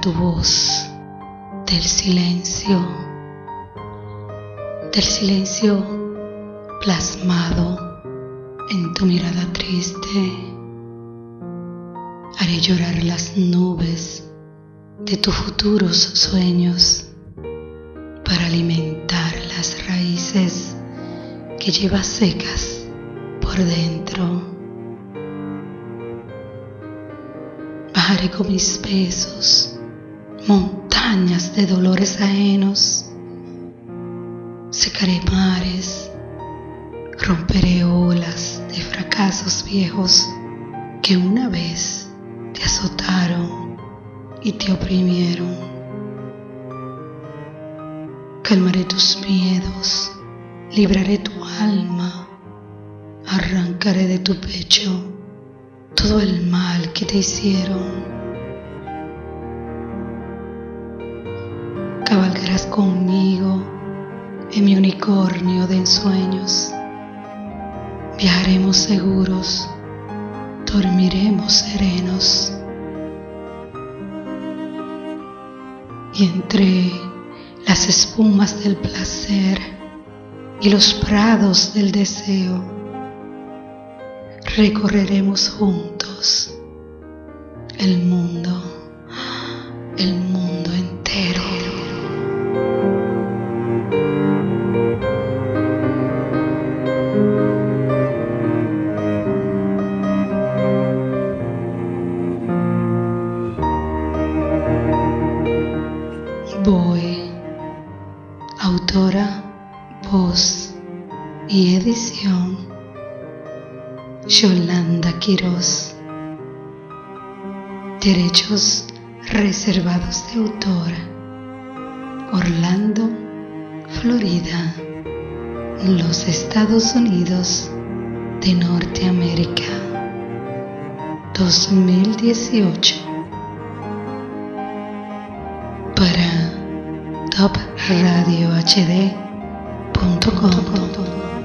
tu voz del silencio plasmado en tu mirada triste. Haré llorar las nubes de tus futuros sueños para alimentar las raíces que llevas secas por dentro. Bajaré con mis besos montañas de dolores ajenos. Secaré mares, romperé olas de fracasos viejos que una vez te azotaron y te oprimieron. Calmaré tus miedos, libraré tu alma, arrancaré de tu pecho todo el mal que te hicieron. Cabalgarás conmigo en mi unicornio de ensueños. Viajaremos seguros, dormiremos serenos. Y entre las espumas del placer y los prados del deseo, recorreremos juntos el mundo entero. Voy, autora, voz y edición, Yolanda Quiroz. Derechos reservados de autor, Orlando, Florida, los Estados Unidos de Norteamérica, 2018. Para topradiohd.com.